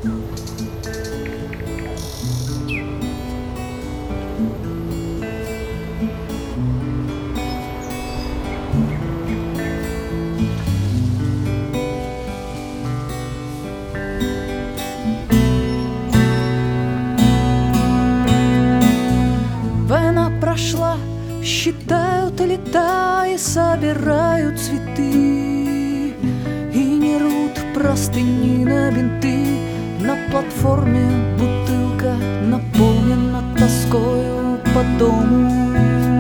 Война прошла, считают лета и собирают цветы, и не рвут простыни на бинты. На платформе бутылка наполнена тоскою по дому.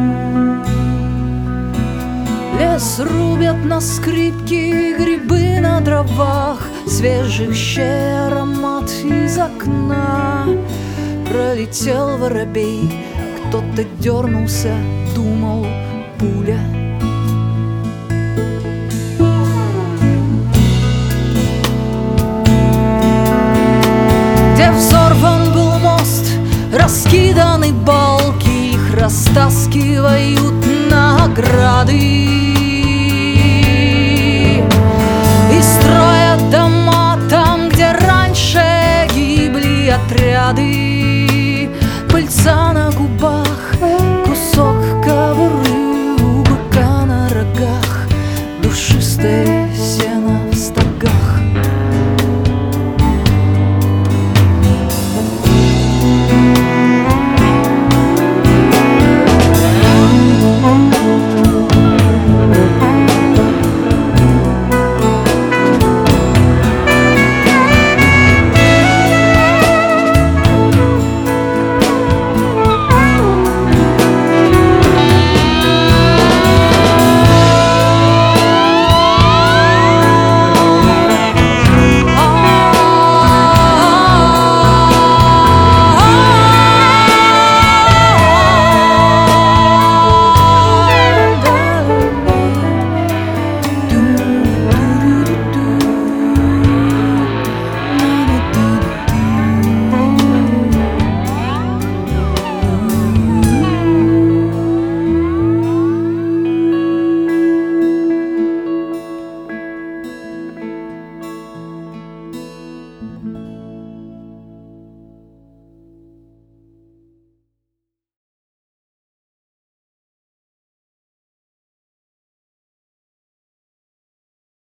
Лес рубят на скрипки, грибы на дровах, свежих щей аромат из окна. Пролетел воробей, кто-то дернулся, думал, пуля. Где взорван был мост, раскиданы балки, их растаскивают награды.